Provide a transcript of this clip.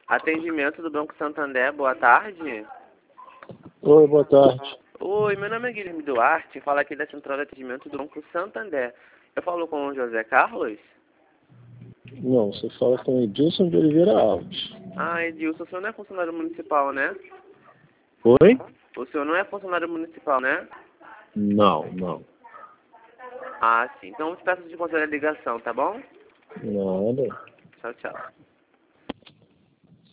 Atendimento do Banco Santander, boa tarde. Oi, boa tarde. Oi, meu nome é Guilherme Duarte, falo aqui da Central de Atendimento do Banco Santander. Eu falo com o José Carlos? Não, você fala com Edilson de Oliveira Alves. Ah, Edilson, o senhor não é funcionário municipal, né? Oi? O senhor não é funcionário municipal, né? Não. Ah, sim. Então eu te peço de considerar a ligação, tá bom? Nada. Tchau, tchau.